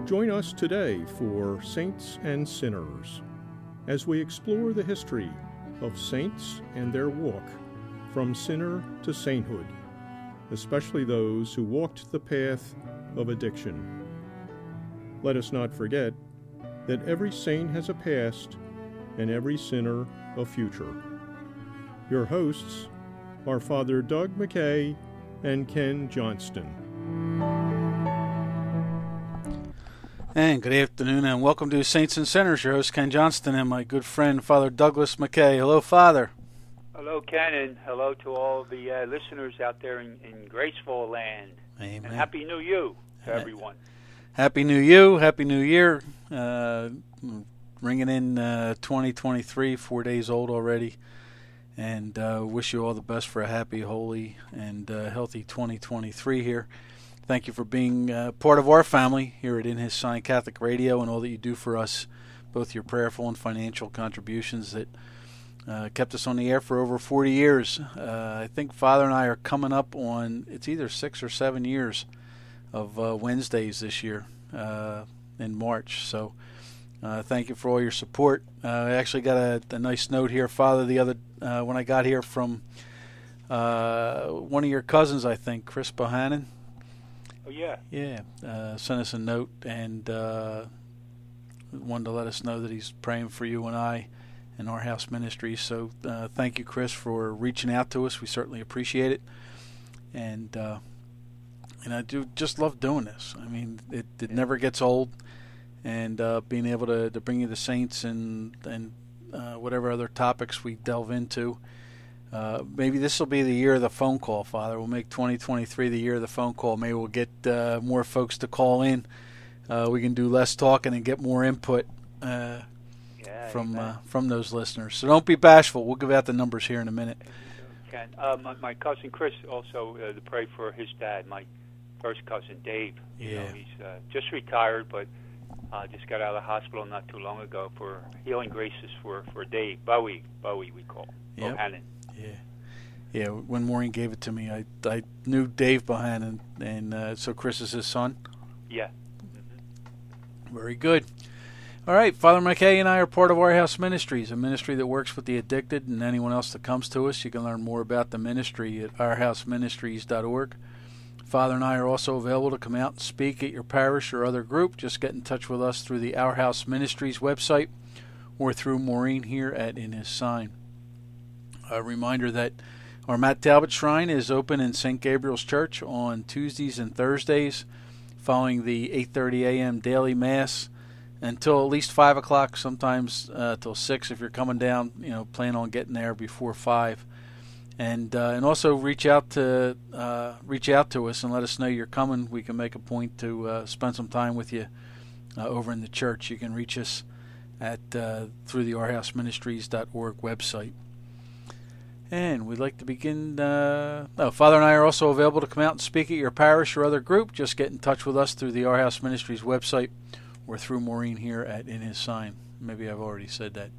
Join us today for Saints and Sinners as we explore the history of saints and their walk from sinner to sainthood, especially those who walked the path of addiction. Let us not forget that every saint has a past and every sinner a future. Your hosts are Father Doug McKay and Ken Johnston. And good afternoon and welcome to Saints and Sinners. Your host Ken Johnston and my good friend Father Douglas McKay. Hello, Father. Hello, Ken, and hello to all the listeners out there in Graceful land. Amen. And Happy New Year to everyone. Happy New You, Happy New Year. Ringing in 2023, 4 days old already. And wish you all the best for a happy, holy, and healthy 2023 here. Thank you for being part of our family here at In His Sign Catholic Radio and all that you do for us, both your prayerful and financial contributions that kept us on the air for over 40 years. I think Father and I are coming up on, it's either 6 or 7 years of Wednesdays this year in March. So thank you for all your support. I actually got a nice note here, Father, the other when I got here from one of your cousins, I think, Chris Bohannon. Oh, yeah. Yeah, sent us a note and wanted to let us know that he's praying for you and I and our house ministry. So thank you, Chris, for reaching out to us. We certainly appreciate it. And I do just love doing this. I mean, it never gets old. And being able to bring you the saints and whatever other topics we delve into. Maybe this will be the year of the phone call, Father. We'll make 2023 the year of the phone call. Maybe we'll get more folks to call in. We can do less talking and get more input from those listeners. So don't be bashful. We'll give out the numbers here in a minute. Ken, my cousin Chris also to pray for his dad, my first cousin Dave. Yeah. You know, he's just retired, but just got out of the hospital not too long ago for healing graces for Dave. Bowie we call him. Yep. Bohannon. Yeah. When Maureen gave it to me, I knew Dave Bohannon, and so Chris is his son? Yeah. Very good. All right, Father McKay and I are part of Our House Ministries, a ministry that works with the addicted and anyone else that comes to us. You can learn more about the ministry at ourhouseministries.org. Father and I are also available to come out and speak at your parish or other group. Just get in touch with us through the Our House Ministries website or through Maureen here at In His Sign. A reminder that our Matt Talbot Shrine is open in St. Gabriel's Church on Tuesdays and Thursdays following the 8:30 a.m. daily Mass until at least 5 o'clock, sometimes till 6 if you're coming down, plan on getting there before 5. And also reach out to us and let us know you're coming. We can make a point to spend some time with you over in the church. You can reach us at through the ourhouseministries.org website. And we'd like to begin. Father and I are also available to come out and speak at your parish or other group. Just get in touch with us through the Our House Ministries website or through Maureen here at In His Sign. Maybe I've already said that.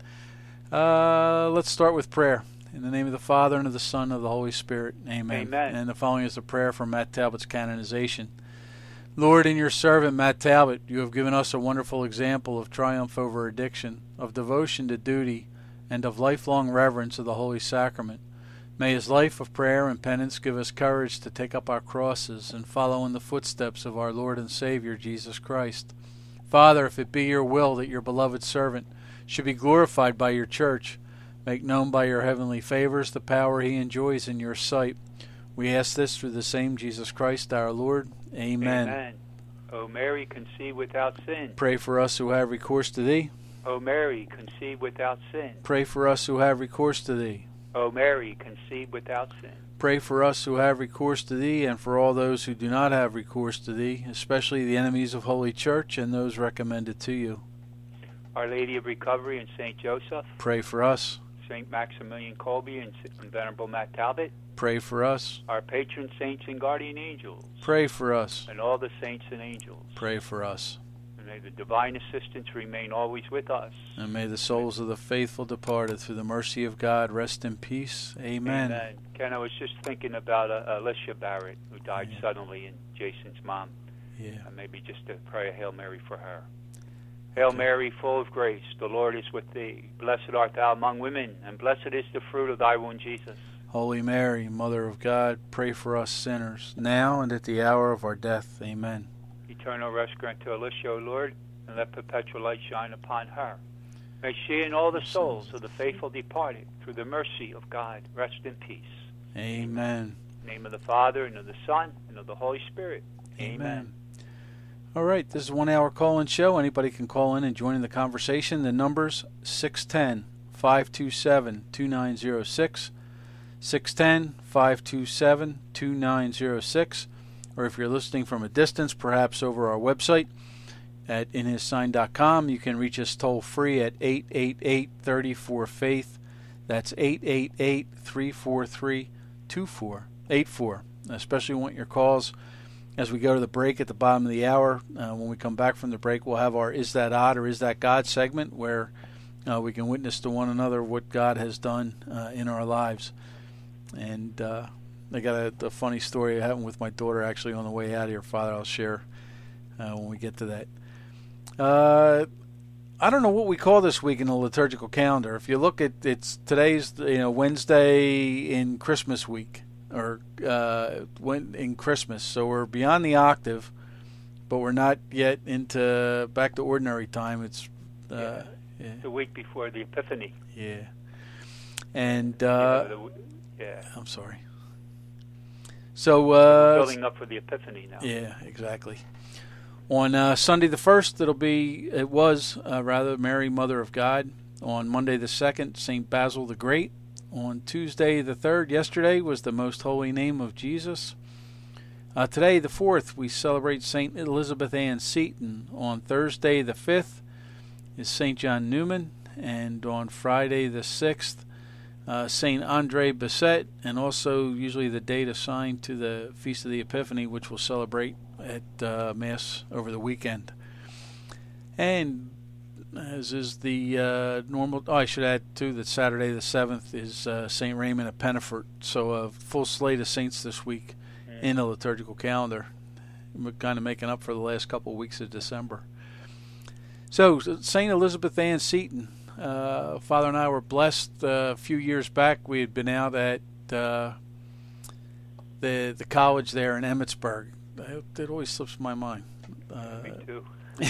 Let's start with prayer. In the name of the Father, and of the Son, and of the Holy Spirit. Amen. Amen. And the following is the prayer for Matt Talbot's canonization. Lord, in your servant Matt Talbot, you have given us a wonderful example of triumph over addiction, of devotion to duty, and of lifelong reverence of the Holy Sacrament. May his life of prayer and penance give us courage to take up our crosses and follow in the footsteps of our Lord and Savior, Jesus Christ. Father, if it be your will that your beloved servant should be glorified by your church, make known by your heavenly favors the power he enjoys in your sight. We ask this through the same Jesus Christ our Lord. Amen. Amen. O Mary, conceived without sin. Pray for us who have recourse to thee. O Mary, conceived without sin. Pray for us who have recourse to thee. O Mary, conceived without sin. Pray for us who have recourse to thee, and for all those who do not have recourse to thee, especially the enemies of Holy Church and those recommended to you. Our Lady of Recovery and St. Joseph. Pray for us. St. Maximilian Kolbe and Venerable Matt Talbot. Pray for us. Our patron saints and guardian angels. Pray for us. And all the saints and angels. Pray for us. And may the divine assistance remain always with us. And may the souls of the faithful departed through the mercy of God rest in peace. Amen. Amen. Ken, I was just thinking about Alicia Barrett, who died suddenly, and Jason's mom. Yeah. And maybe just to pray a Hail Mary for her. Hail Mary, full of grace, the Lord is with thee. Blessed art thou among women, and blessed is the fruit of thy womb, Jesus. Holy Mary, Mother of God, pray for us sinners, now and at the hour of our death. Amen. Eternal rest grant to Alicia, O Lord, and let perpetual light shine upon her. May she and all the souls of the faithful departed, through the mercy of God, rest in peace. Amen. In the name of the Father, and of the Son, and of the Holy Spirit. Amen. All right, this is a 1 hour call-in show. Anybody can call in and join in the conversation. The number's 610-527-2906, 610-527-2906, or if you're listening from a distance, perhaps over our website at inhissign.com, you can reach us toll-free at 888-34-FAITH. That's 888-343-2484. I especially want your calls as we go to the break at the bottom of the hour. When we come back from the break, we'll have our Is That Odd or Is That God segment, where we can witness to one another what God has done in our lives. And I got a funny story I happened with my daughter actually on the way out here, Father. I'll share when we get to that. I don't know what we call this week in the liturgical calendar. If you look at today's Wednesday in Christmas week, or in Christmas, so we're beyond the octave, but we're not yet into back to ordinary time. It's the week before the Epiphany. Yeah, and I'm sorry. So we're building up for the Epiphany now. Yeah, exactly. On Sunday the 1st, it was Mary, Mother of God. On Monday the 2nd, St. Basil the Great. On Tuesday the 3rd, yesterday, was the Most Holy Name of Jesus. Today, the 4th, we celebrate St. Elizabeth Ann Seton. On Thursday the 5th is St. John Newman. And on Friday the 6th, St. Andre Bessette, and also usually the date assigned to the Feast of the Epiphany, which we'll celebrate at Mass over the weekend. And as is the normal, I should add too that Saturday the 7th is St. Raymond of Penafort. So a full slate of saints this week in the liturgical calendar. We're kind of making up for the last couple of weeks of December. So St. Elizabeth Ann Seton. Father and I were blessed a few years back. We had been out at the college there in Emmitsburg. It always slips my mind. Me too.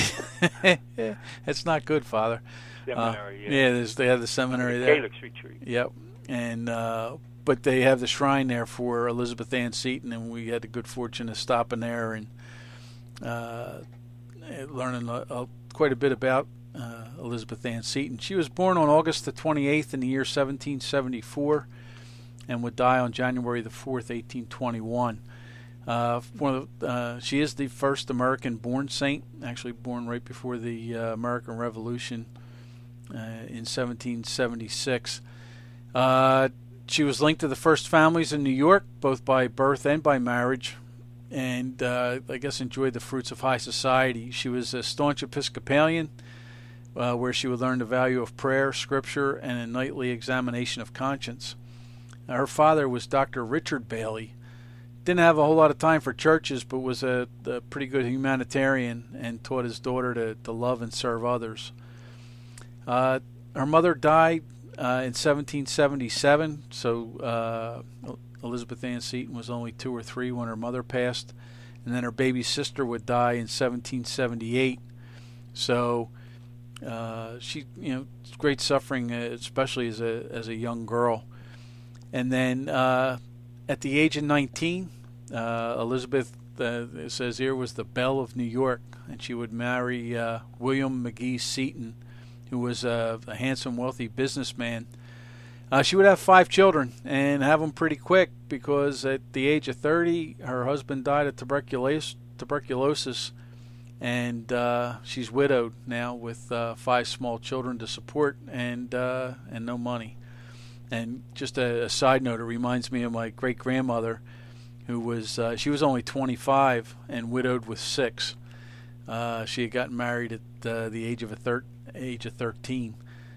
It's not good, Father. Seminary, they have the seminary there. Calyx retreat. Yep, and but they have the shrine there for Elizabeth Ann Seton, and we had the good fortune of stopping there and learning quite a bit about Elizabeth Ann Seton. She was born on August the 28th in the year 1774, and would die on January the 4th, 1821. She is the first American-born saint, actually born right before the American Revolution in 1776. She was linked to the first families in New York, both by birth and by marriage, and I guess enjoyed the fruits of high society. She was a staunch Episcopalian, where she would learn the value of prayer, scripture, and a nightly examination of conscience. Her father was Dr. Richard Bailey. Didn't have a whole lot of time for churches, but was a pretty good humanitarian and taught his daughter to love and serve others. Her mother died in 1777, so Elizabeth Ann Seton was only 2 or 3 when her mother passed, and then her baby sister would die in 1778. So she, great suffering, especially as a young girl. And then at the age of 19, Elizabeth, it says here, was the belle of New York, and she would marry William McGee Seton, who was a handsome, wealthy businessman. She would have 5 children and have them pretty quick, because at the age of 30, her husband died of tuberculosis, and she's widowed now with 5 small children to support and no money. And just a side note, it reminds me of my great-grandmother, who was she was only 25 and widowed with 6. She had gotten married at the age of 13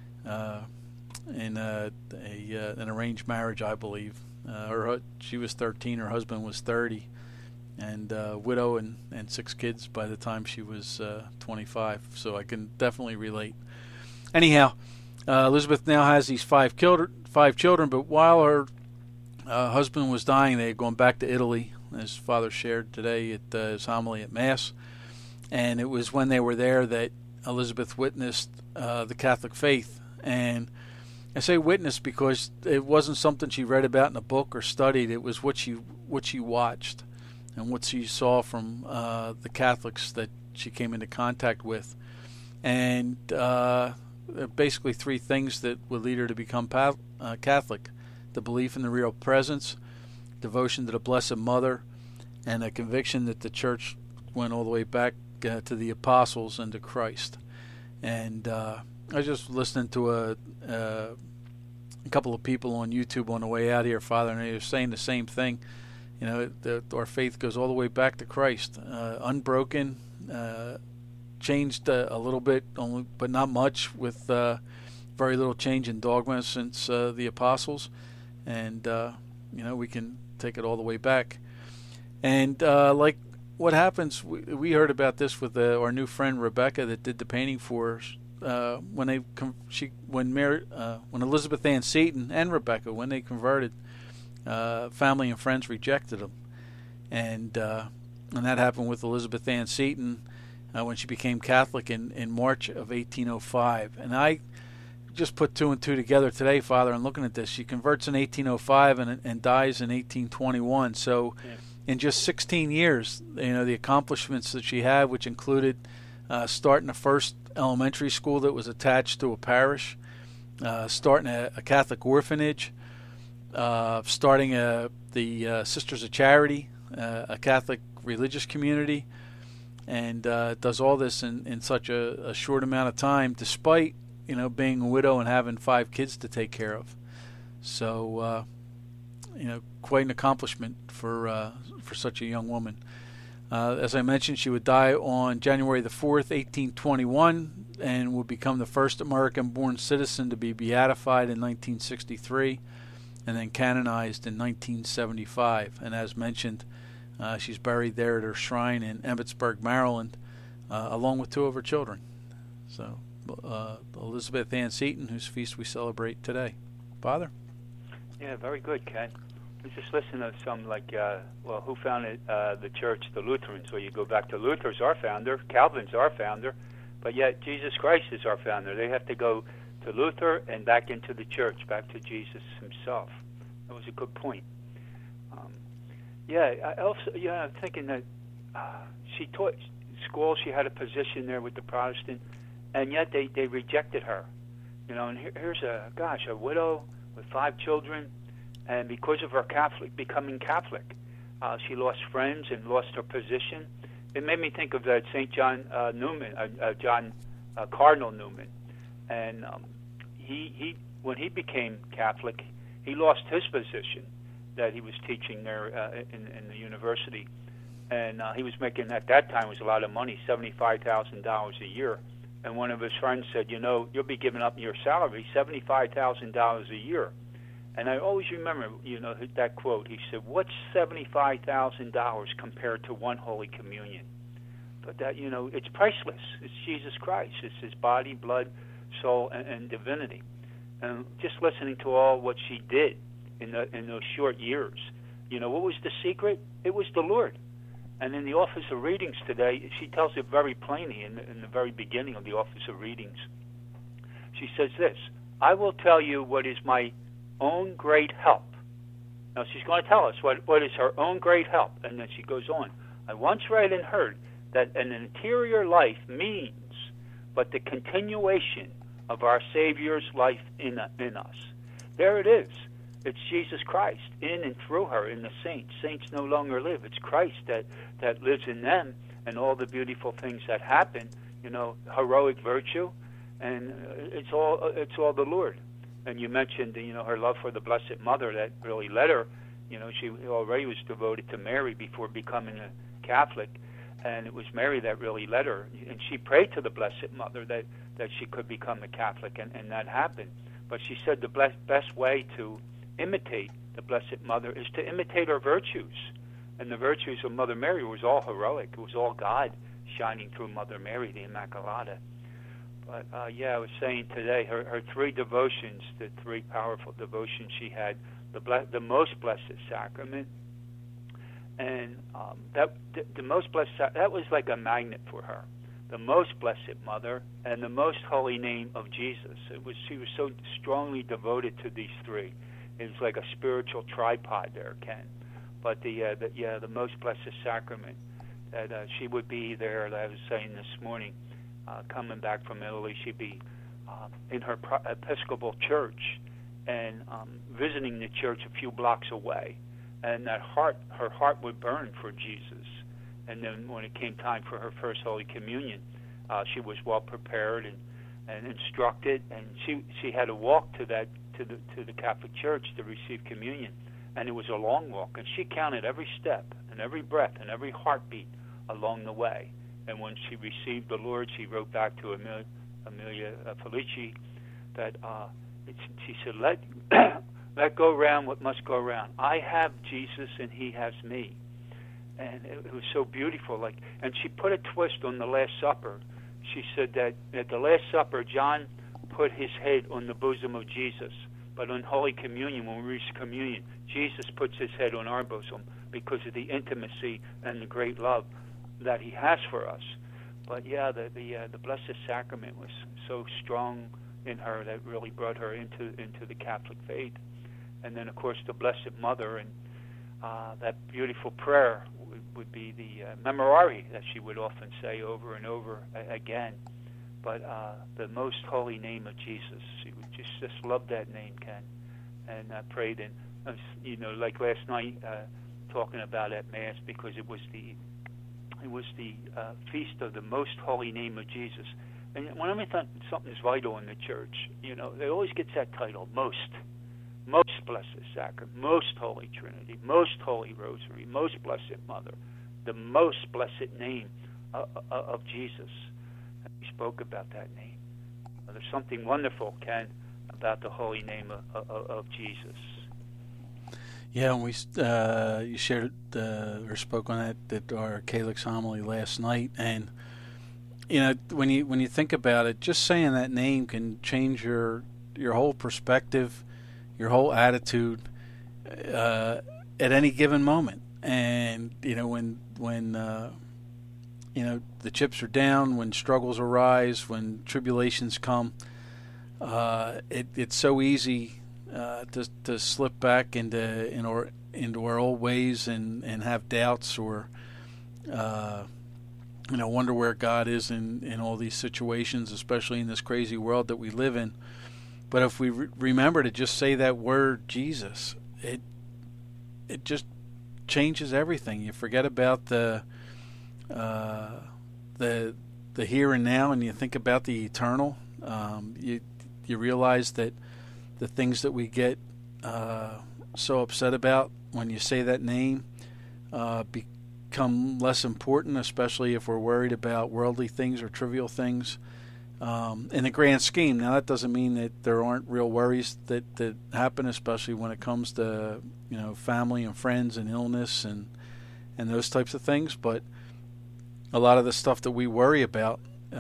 in an arranged marriage, I believe. She was 13, her husband was 30, and widow and 6 kids by the time she was 25. So I can definitely relate. Anyhow, Elizabeth now has these 5 children, but while her husband was dying, they had gone back to Italy, as Father shared today at his homily at Mass. And it was when they were there that Elizabeth witnessed the Catholic faith. And I say witnessed because it wasn't something she read about in a book or studied. It was what she watched and what she saw from the Catholics that she came into contact with. And basically 3 things that would lead her to become Catholic: the belief in the real presence, devotion to the Blessed Mother, and a conviction that the Church went all the way back to the Apostles and to Christ. And I was just listening to a couple of people on YouTube on the way out here, Father, and they were saying the same thing. You know, our faith goes all the way back to Christ, unbroken, changed a little bit, only, but not much, with very little change in dogma since the Apostles. And, we can take it all the way back. And like what happens, we heard about this with our new friend Rebecca that did the painting for us. When Elizabeth Ann Seton and Rebecca, when they converted, family and friends rejected them, and that happened with Elizabeth Ann Seton when she became Catholic in March of 1805. And I just put 2 and 2 together today, Father, and looking at this. She converts in 1805 and dies in 1821. So, in just 16 years, the accomplishments that she had, which included starting the first elementary school that was attached to a parish, starting a Catholic orphanage, starting the Sisters of Charity, a Catholic religious community, and does all this in such a short amount of time, despite being a widow and having 5 kids to take care of. So, quite an accomplishment for such a young woman. As I mentioned, she would die on January the 4th, 1821, and would become the first American-born citizen to be beatified in 1963, and then canonized in 1975. And as mentioned, she's buried there at her shrine in Emmitsburg, Maryland, along with 2 of her children. So, Elizabeth Ann Seton, whose feast we celebrate today. Father? Yeah, very good, Ken. I was just listening to some who founded the church? The Lutherans. Well, you go back to Luther's our founder, Calvin's our founder, but yet Jesus Christ is our founder. They have to go to Luther and back into the church, back to Jesus himself. That was a good point. I'm thinking that she taught school. She had a position there with the Protestant, and yet they rejected her. And here's a widow with 5 children, and because of her becoming Catholic, she lost friends and lost her position. It made me think of St. John Newman, Cardinal Newman, and he when he became Catholic, he lost his position that he was teaching there in the university, and he was making at that time was a lot of money, $75,000 a year. And one of his friends said, you'll be giving up your salary, $75,000 a year. And I always remember, that quote. He said, "What's $75,000 compared to one Holy Communion?" But that, it's priceless. It's Jesus Christ. It's his body, blood, soul, and divinity. And just listening to all what she did in those short years, what was the secret? It was the Lord. And in the Office of Readings today, she tells it very plainly in the very beginning of the Office of Readings. She says this: "I will tell you what is my own great help." Now she's going to tell us what is her own great help. And then she goes on, "I once read and heard that an interior life means but the continuation of our Savior's life in us." There it is. It's Jesus Christ in and through her, in the saints. Saints no longer live. It's Christ that lives in them, and all the beautiful things that happen, heroic virtue, and it's all the Lord. And you mentioned, her love for the Blessed Mother that really led her. She already was devoted to Mary before becoming a Catholic, and it was Mary that really led her. And she prayed to the Blessed Mother that she could become a Catholic, and that happened. But she said the best way to imitate the Blessed Mother is to imitate her virtues. And the virtues of Mother Mary was all heroic. It was all God shining through Mother Mary, the Immaculata. But I was saying today, her three devotions, the three powerful devotions she had, the Most Blessed Sacrament, and the Most Blessed that was like a magnet for her. The Most Blessed Mother and the Most Holy Name of Jesus. She was so strongly devoted to these three. It was like a spiritual tripod there, Ken. But the Most Blessed Sacrament, that she would be there. That I was saying this morning, coming back from Italy, she'd be in her Episcopal church and visiting the church a few blocks away, and her heart would burn for Jesus. And then when it came time for her first Holy Communion, she was well prepared and instructed, and she had to walk to the Catholic Church to receive communion, and it was a long walk, and she counted every step and every breath and every heartbeat along the way. And when she received the Lord, she wrote back to Amelia Felici that she said, "Let go round what must go round. I have Jesus, and He has me." And it was so beautiful. And she put a twist on the Last Supper. She said that at the Last Supper, John put his head on the bosom of Jesus. But on Holy Communion, when we reach communion, Jesus puts his head on our bosom because of the intimacy and the great love that He has for us. But the Blessed Sacrament was so strong in her that really brought her into the Catholic faith. And then, of course, the Blessed Mother, and that beautiful prayer would be the Memorare that she would often say over and over again. But the Most Holy Name of Jesus, she would just love that name, Ken. And I prayed, and like last night, talking about at Mass, because it was the feast of the Most Holy Name of Jesus. And whenever I think something's vital in the church, they always get that title, Most Blessed Sacrament, Most Holy Trinity, Most Holy Rosary, Most Blessed Mother, the Most Blessed Name of Jesus. And we spoke about that name. There's something wonderful, Ken, about the holy name of Jesus. Yeah, and you shared or spoke on that our Calyx homily last night, and when you think about it, just saying that name can change your whole perspective, your whole attitude at any given moment. And when the chips are down, when struggles arise, when tribulations come, it's so easy to slip back into our old ways and have doubts, or wonder where God is in all these situations, especially in this crazy world that we live in. But if we remember to just say that word Jesus, it just changes everything. You forget about the here and now, and you think about the eternal. You realize that the things that we get so upset about when you say that name become less important, especially if we're worried about worldly things or trivial things. In the grand scheme, now that doesn't mean that there aren't real worries that happen, especially when it comes to family and friends and illness and those types of things. But a lot of the stuff that we worry about,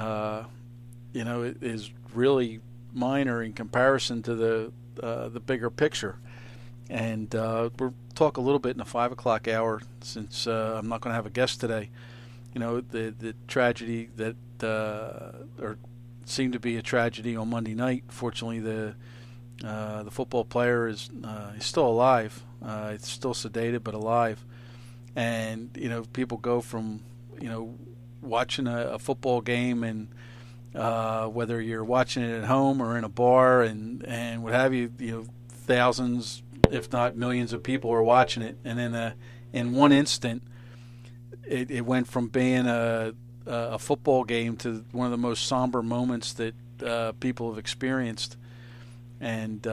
is really minor in comparison to the bigger picture. And we'll talk a little bit in the 5 o'clock hour, since I'm not going to have a guest today. The tragedy that or seemed to be a tragedy on Monday night. Fortunately, the football player is he's still alive. He's still sedated but alive. And people go from watching a football game, and whether you're watching it at home or in a bar and what have you, thousands, if not millions, of people are watching it, and then in one instant, it went from being a football game to one of the most somber moments that people have experienced, and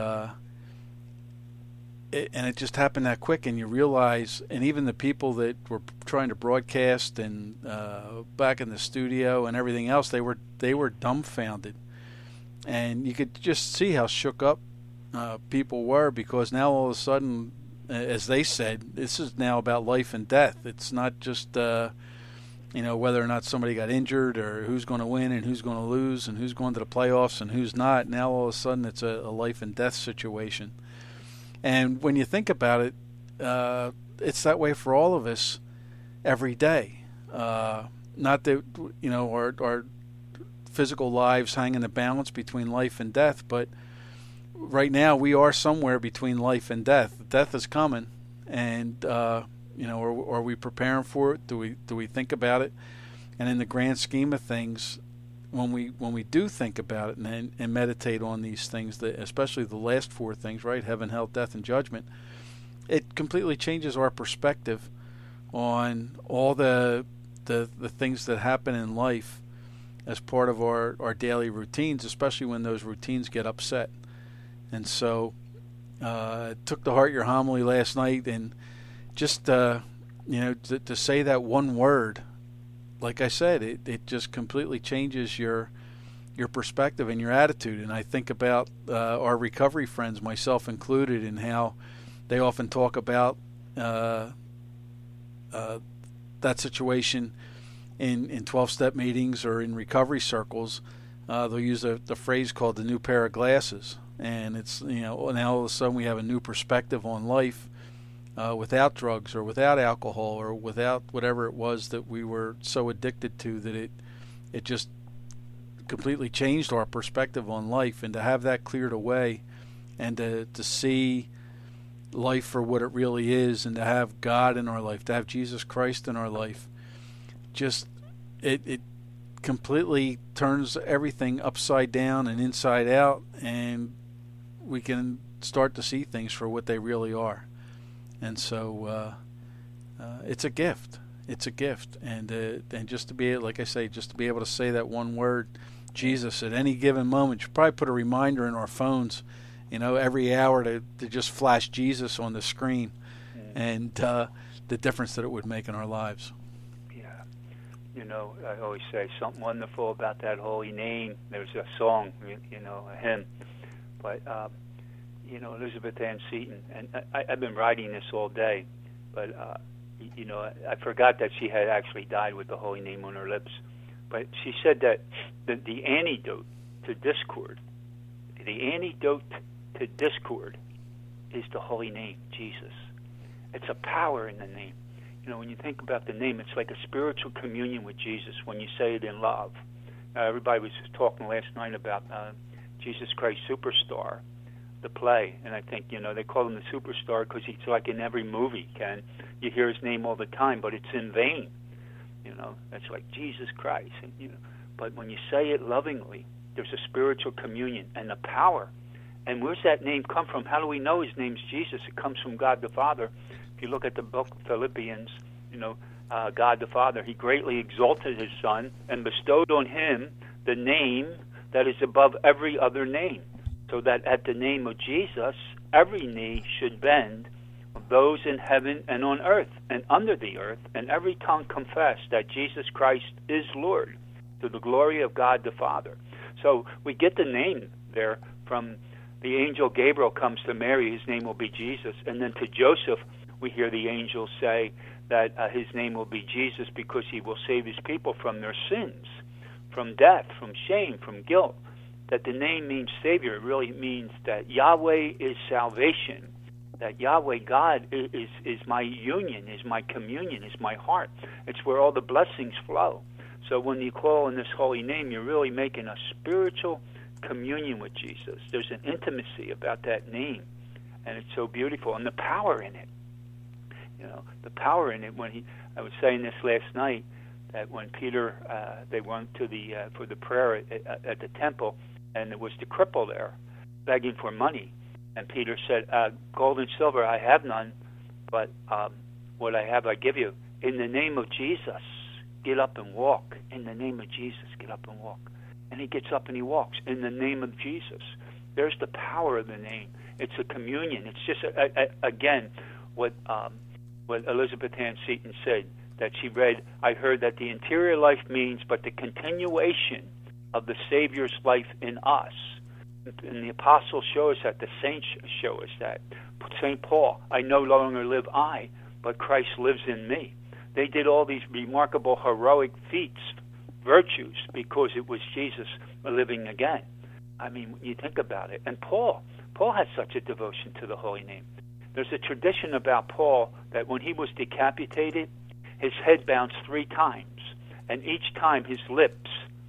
it just happened that quick. And you realize, and even the people that were trying to broadcast and back in the studio and everything else, they were dumbfounded, and you could just see how shook up people were, because now all of a sudden as they said, this is now about life and death. It's not just whether or not somebody got injured or who's going to win and who's going to lose and who's going to the playoffs and who's not. Now all of a sudden it's a life and death situation. And when you think about it, it's that way for all of us every day. Not that our physical lives hang in the balance between life and death, but right now we are somewhere between life and death. Death is coming, and are we preparing for it? Do we think about it? And in the grand scheme of things, when we do think about it and meditate on these things, especially the last four things, right? Heaven, hell, death, and judgment, it completely changes our perspective on all the things that happen in life as part of our daily routines, especially when those routines get upset. And so took to heart your homily last night, and just to say that one word, like I said, it just completely changes your perspective and your attitude. And I think about our recovery friends, myself included, and how they often talk about that situation in 12-step meetings or in recovery circles. They'll use the phrase called the new pair of glasses. And it's, now all of a sudden we have a new perspective on life without drugs or without alcohol or without whatever it was that we were so addicted to, that it just completely changed our perspective on life. And to have that cleared away and to see life for what it really is, and to have God in our life, to have Jesus Christ in our life, just it completely turns everything upside down and inside out, and we can start to see things for what they really are. And so it's a gift. It's a gift, and just to be, like I say, just to be able to say that one word, Jesus, at any given moment. You probably put a reminder in our phones, every hour to just flash Jesus on the screen, and the difference that it would make in our lives. I always say something wonderful about that holy name. There's a song, a hymn. But, Elizabeth Ann Seton, and I've been writing this all day, but, I forgot that she had actually died with the holy name on her lips. But she said that the antidote to discord is the holy name, Jesus. It's a power in the name. When you think about the name, it's like a spiritual communion with Jesus when you say it in love. Everybody was just talking last night about Jesus Christ Superstar, the play, and I think, they call him the superstar because he's like in every movie, Ken. You hear his name all the time, but it's in vain. It's like Jesus Christ. And, but when you say it lovingly, there's a spiritual communion and the power. And where's that name come from? How do we know his name's Jesus? It comes from God the Father. If you look at the book of Philippians, God the Father, he greatly exalted his Son and bestowed on him the name that is above every other name, so that at the name of Jesus, every knee should bend, of those in heaven and on earth and under the earth, and every tongue confess that Jesus Christ is Lord, to the glory of God the Father. So we get the name there from the angel Gabriel comes to Mary, his name will be Jesus, and then to Joseph, we hear the angel say that his name will be Jesus because he will save his people from their sins, from death, from shame, from guilt. That the name means Savior. It really means that Yahweh is salvation, that Yahweh, God, is my union, is my communion, is my heart. It's where all the blessings flow. So when you call on this holy name, you're really making a spiritual communion with Jesus. There's an intimacy about that name, and it's so beautiful, and the power in it. The power in it. I was saying this last night, that when Peter, they went to for the prayer at the temple, and there was the cripple there, begging for money, and Peter said, "Gold and silver I have none, but what I have I give you. In the name of Jesus, get up and walk. In the name of Jesus, get up and walk." And he gets up and he walks in the name of Jesus. There's the power of the name. It's a communion. It's just again what Elizabeth Ann Seton said, that she read, "I heard that the interior life means but the continuation of the Savior's life in us." And the apostles show us that. The saints show us that. St. Paul, I no longer live I, but Christ lives in me. They did all these remarkable heroic feats, virtues, because it was Jesus living again. I mean, when you think about it. And Paul had such a devotion to the holy name. There's a tradition about Paul that when he was decapitated, his head bounced 3 times, and each time his lips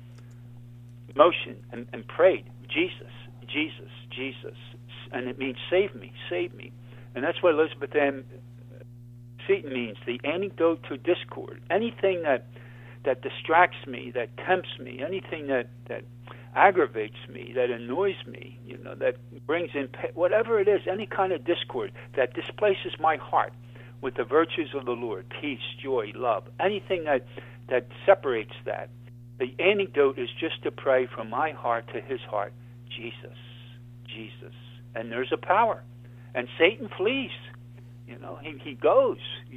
motioned and prayed, Jesus, Jesus, Jesus, and it means save me, save me. And that's what Elizabeth Ann Seton means, the antidote to discord. Anything that distracts me, that tempts me, anything that aggravates me, that annoys me, that brings in, whatever it is, any kind of discord that displaces my heart with the virtues of the Lord, peace, joy, love, anything that separates that. The antidote is just to pray from my heart to his heart, Jesus, Jesus. And there's a power. And Satan flees. He goes.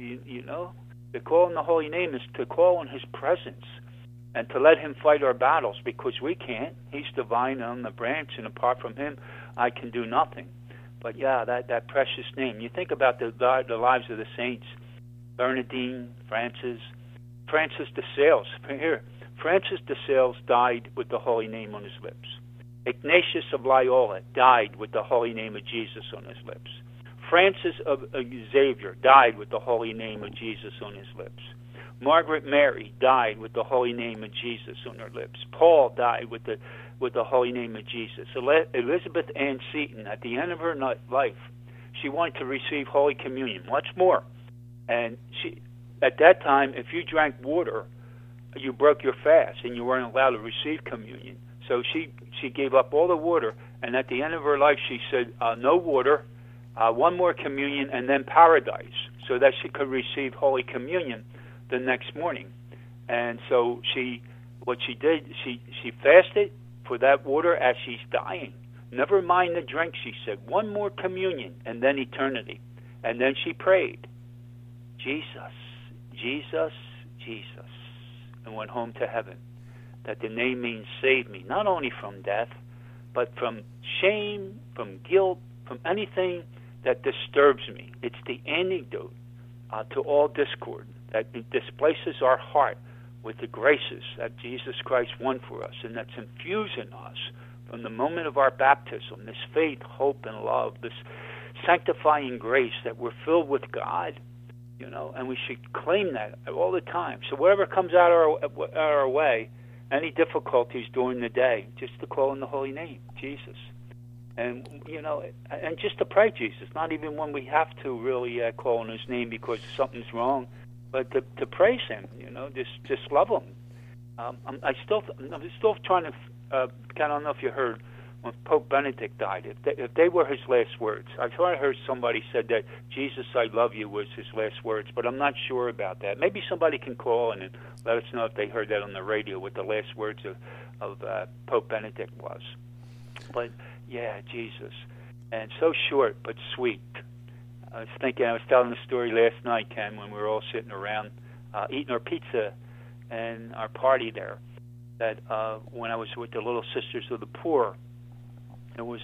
To call on the holy name is to call on his presence and to let him fight our battles, because we can't. He's divine on the branch, and apart from him, I can do nothing. But yeah, that precious name. You think about the lives of the saints, Bernardine, Francis de Sales. Here, Francis de Sales died with the holy name on his lips. Ignatius of Loyola died with the holy name of Jesus on his lips. Francis of Xavier died with the holy name of Jesus on his lips. Margaret Mary died with the holy name of Jesus on her lips. Paul died with the holy name of Jesus. Elizabeth Ann Seton, at the end of her life, she wanted to receive Holy Communion. What's more, and at that time, if you drank water, you broke your fast and you weren't allowed to receive communion. So she gave up all the water, and at the end of her life, she said, no water, one more communion, and then paradise, so that she could receive Holy Communion the next morning. And so what she did, she fasted for that water as she's dying. Never mind the drink, she said. One more communion, and then eternity. And then she prayed, Jesus, Jesus, Jesus, and went home to heaven. That the name means save me, not only from death, but from shame, from guilt, from anything that disturbs me. It's the antidote to all discord, that displaces our heart with the graces that Jesus Christ won for us, and that's infused in us from the moment of our baptism, this faith, hope, and love, this sanctifying grace that we're filled with God, and we should claim that all the time. So whatever comes out our way, any difficulties during the day, just to call in the holy name, Jesus. And, and just to pray Jesus, not even when we have to really call on his name because something's wrong, but to praise him, just love him. I'm still trying to, I don't know if you heard, when Pope Benedict died, if they were his last words. I thought I heard somebody said that Jesus, I love you was his last words, but I'm not sure about that. Maybe somebody can call in and let us know if they heard that on the radio, what the last words of Pope Benedict was. But yeah, Jesus. And so short but sweet. I was telling the story last night, Ken, when we were all sitting around eating our pizza and our party there, that when I was with the Little Sisters of the Poor, it was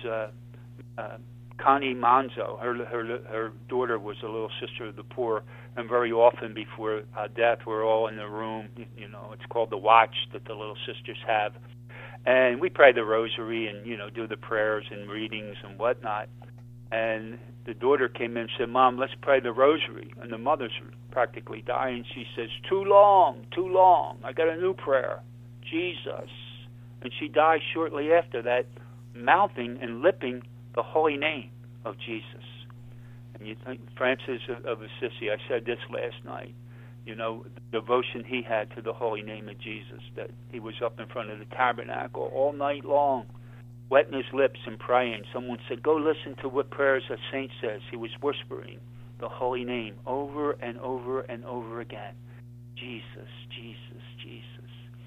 Connie Manzo. Her daughter was a Little Sister of the Poor, and very often before death, we're all in the room. It's called the watch that the Little Sisters have. And we pray the rosary and, do the prayers and readings and whatnot. And the daughter came in and said, Mom, let's pray the rosary. And the mother's practically dying. She says, too long. I got a new prayer, Jesus. And she died shortly after that, mouthing and lipping the holy name of Jesus. And you think Francis of Assisi, I said this last night, the devotion he had to the holy name of Jesus, that he was up in front of the tabernacle all night long, wetting his lips and praying. Someone said, go listen to what prayers a saint says. He was whispering the holy name over and over and over again. Jesus, Jesus, Jesus.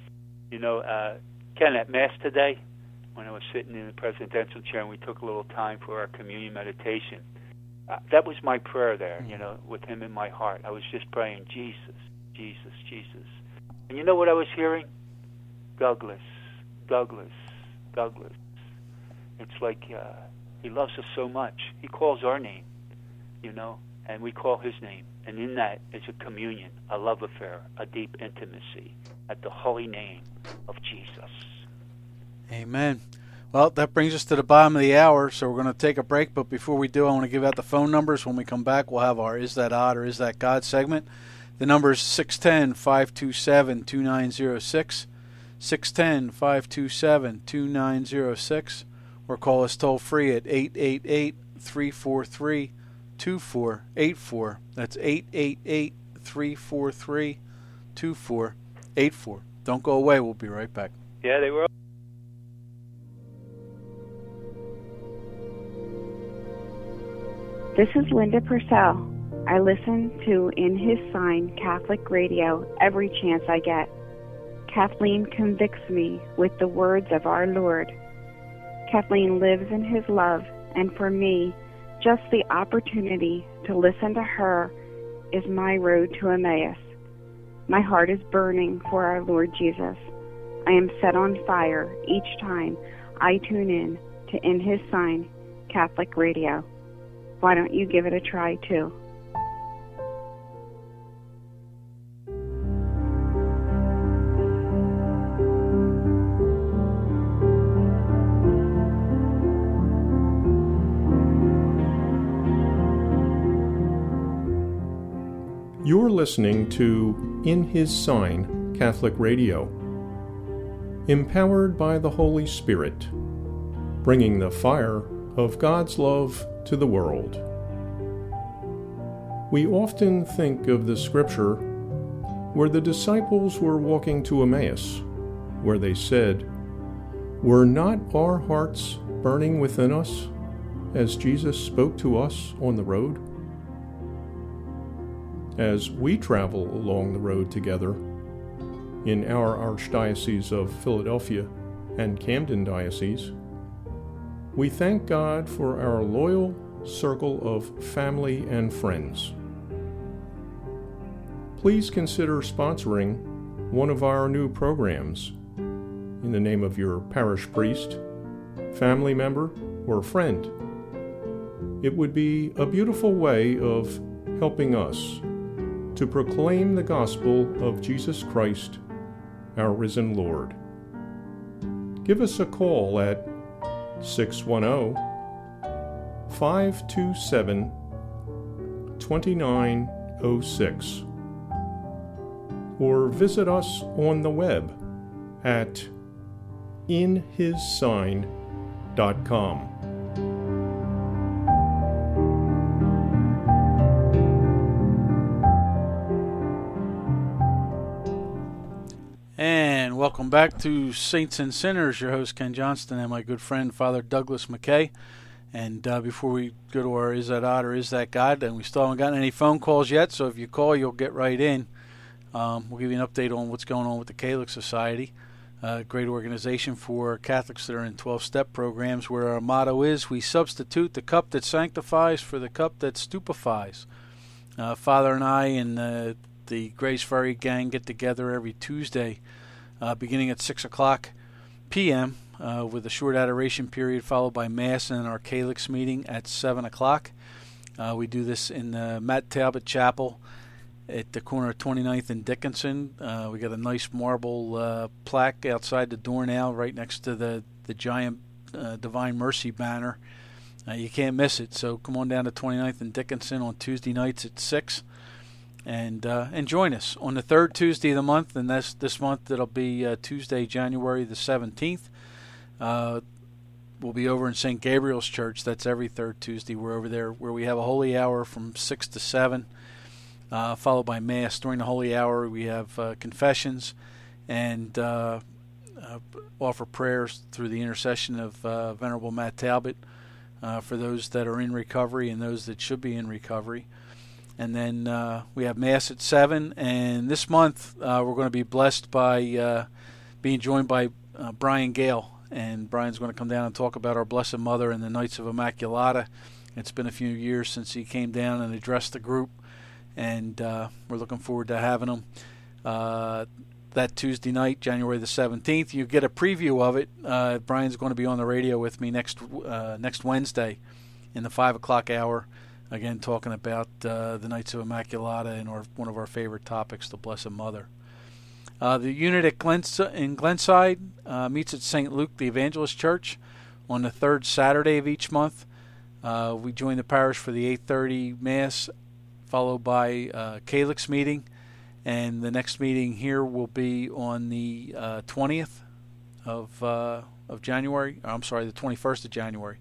Ken, at Mass today, when I was sitting in the presidential chair and we took a little time for our communion meditation, that was my prayer there, with him in my heart. I was just praying, Jesus, Jesus, Jesus. And you know what I was hearing? Douglas, Douglas, Douglas. It's like he loves us so much. He calls our name, and we call his name. And in that is a communion, a love affair, a deep intimacy at the holy name of Jesus. Amen. Well, that brings us to the bottom of the hour, so we're going to take a break. But before we do, I want to give out the phone numbers. When we come back, we'll have our Is That Odd or Is That God segment. The number is 610-527-2906, 610-527-2906, or call us toll-free at 888-343-2484. That's 888-343-2484. Don't go away. We'll be right back. Yeah, they were. This is Linda Purcell. I listen to In His Sign Catholic Radio every chance I get. Kathleen convicts me with the words of our Lord. Kathleen lives in His love, and for me, just the opportunity to listen to her is my road to Emmaus. My heart is burning for our Lord Jesus. I am set on fire each time I tune in to In His Sign Catholic Radio. Why don't you give it a try, too? You're listening to In His Sign Catholic Radio, empowered by the Holy Spirit, bringing the fire of God's love to the world. We often think of the scripture where the disciples were walking to Emmaus, where they said, "Were not our hearts burning within us as Jesus spoke to us on the road?" As we travel along the road together in our Archdiocese of Philadelphia and Camden Diocese, we thank God for our loyal circle of family and friends. Please consider sponsoring one of our new programs in the name of your parish priest, family member, or friend. It would be a beautiful way of helping us to proclaim the gospel of Jesus Christ, our risen Lord. Give us a call at 610-527-2906 or visit us on the web at inhissign.com. And welcome back to Saints and Sinners. Your host Ken Johnston and my good friend Father Douglas McKay. And before we go to our Is That Odd or Is That God, and we still haven't gotten any phone calls yet, so if you call, you'll get right in. We'll give you an update on what's going on with the Catholic Society, a great organization for Catholics that are in 12-step programs, where our motto is, we substitute the cup that sanctifies for the cup that stupefies. Father and I and the Grace Ferry gang get together every Tuesday, beginning at 6 o'clock p.m., with a short adoration period followed by Mass and our Calyx meeting at 7 o'clock. We do this in the Matt Talbot Chapel at the corner of 29th and Dickinson. We got a nice marble plaque outside the door now, right next to the giant Divine Mercy banner. You can't miss it, so come on down to 29th and Dickinson on Tuesday nights at 6 and join us on the third Tuesday of the month, and this month it'll be Tuesday, January the 17th. We'll be over in St. Gabriel's Church. That's every third Tuesday. We're over there where we have a holy hour from 6 to 7, followed by Mass. During the holy hour, we have confessions and offer prayers through the intercession of Venerable Matt Talbot for those that are in recovery and those that should be in recovery. And then we have Mass at 7. And this month, we're going to be blessed by being joined by Brian Gale. And Brian's going to come down and talk about our Blessed Mother and the Nights of Immaculata. It's been a few years since he came down and addressed the group, and we're looking forward to having him. that Tuesday night, January the 17th. You get a preview of it. Brian's going to be on the radio with me next Wednesday in the 5 o'clock hour, again talking about the Knights of Immaculata and one of our favorite topics, the Blessed Mother. The unit in Glenside meets at St. Luke the Evangelist Church on the third Saturday of each month. We join the parish for the 8:30 Mass, followed by a Calyx meeting. And the next meeting here will be on the 20th of January. I'm sorry, the 21st of January.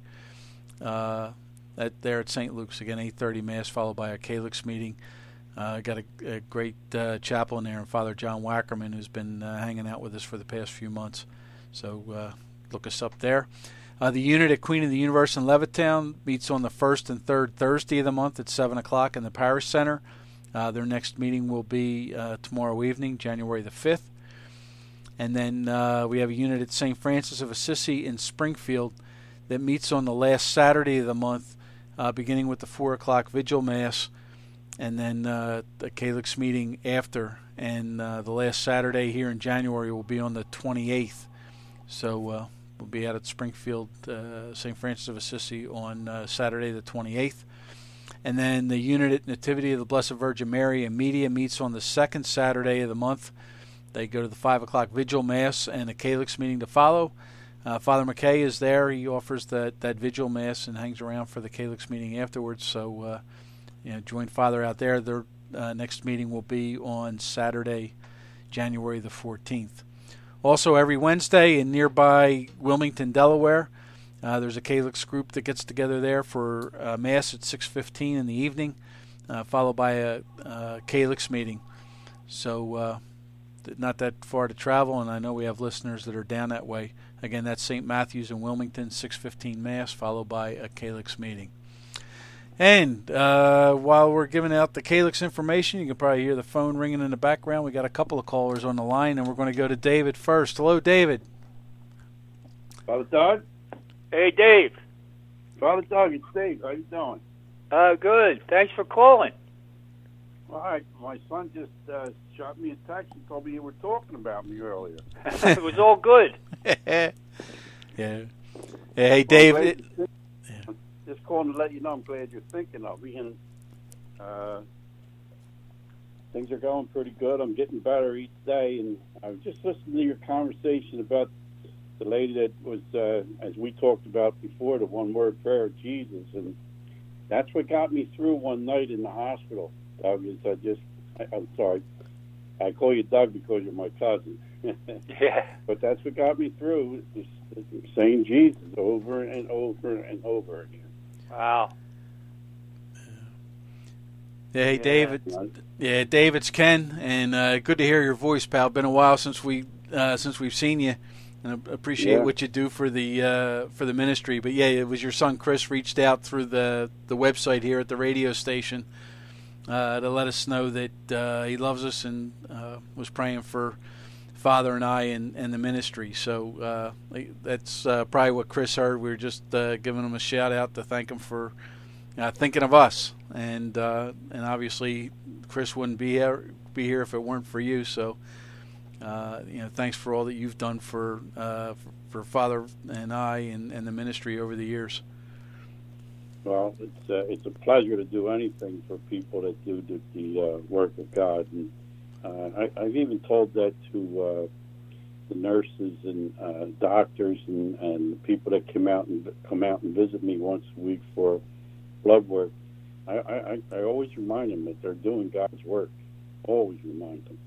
There at St. Luke's, again, 8:30 Mass, followed by a Calyx meeting. Got a great chaplain there, Father John Wackerman, who's been hanging out with us for the past few months. So look us up there. The unit at Queen of the Universe in Levittown meets on the first and third Thursday of the month at 7 o'clock in the Parish Center. Their next meeting will be tomorrow evening, January the 5th. And then we have a unit at St. Francis of Assisi in Springfield that meets on the last Saturday of the month, beginning with the 4 o'clock Vigil Mass, and then the Calyx meeting after. And the last Saturday here in January will be on the 28th. So we'll be out at Springfield, St. Francis of Assisi on Saturday the 28th. And then the unit at Nativity of the Blessed Virgin Mary in Media meets on the second Saturday of the month. They go to the 5 o'clock Vigil Mass and a Calyx meeting to follow. Father McKay is there. He offers that Vigil Mass and hangs around for the Calyx meeting afterwards. So, join Father out there. Their next meeting will be on Saturday, January the 14th. Also, every Wednesday in nearby Wilmington, Delaware, there's a Calyx group that gets together there for Mass at 6:15 in the evening, followed by a Calyx meeting. So not that far to travel, and I know we have listeners that are down that way. Again, that's St. Matthew's in Wilmington, 6:15 Mass, followed by a Calyx meeting. And while we're giving out the Calyx information, you can probably hear the phone ringing in the background. We got a couple of callers on the line, and we're going to go to David first. Hello, David. Father Doug? Hey, Dave. Father Doug, it's Dave. How you doing? Good. Thanks for calling. All right. My son just shot me a text and told me you were talking about me earlier. It was all good. Yeah. Hey, Dave. Just calling to let you know I'm glad you're thinking of me. And things are going pretty good. I'm getting better each day. And I was just listening to your conversation about the lady that was, as we talked about before, the one-word prayer of Jesus. And that's what got me through one night in the hospital, Doug, is I'm sorry. I call you Doug because you're my cousin. Yeah. But that's what got me through, is saying Jesus over and over and over again. Wow. Yeah, hey, David. Yeah, Dave, it's Ken, and good to hear your voice, pal. Been a while since we've seen you, and I appreciate what you do for the ministry. But yeah, it was your son Chris reached out through the website here at the radio station to let us know that he loves us and was praying for Father and I and the ministry. So that's probably what Chris heard. We were just giving him a shout out to thank him for thinking of us, and obviously Chris wouldn't be here if it weren't for you. So thanks for all that you've done for Father and I and the ministry over the years. Well, it's a pleasure to do anything for people that do the work of God. And I've even told that to the nurses and doctors and the people that come out and visit me once a week for blood work. I always remind them that they're doing God's work. Always remind them.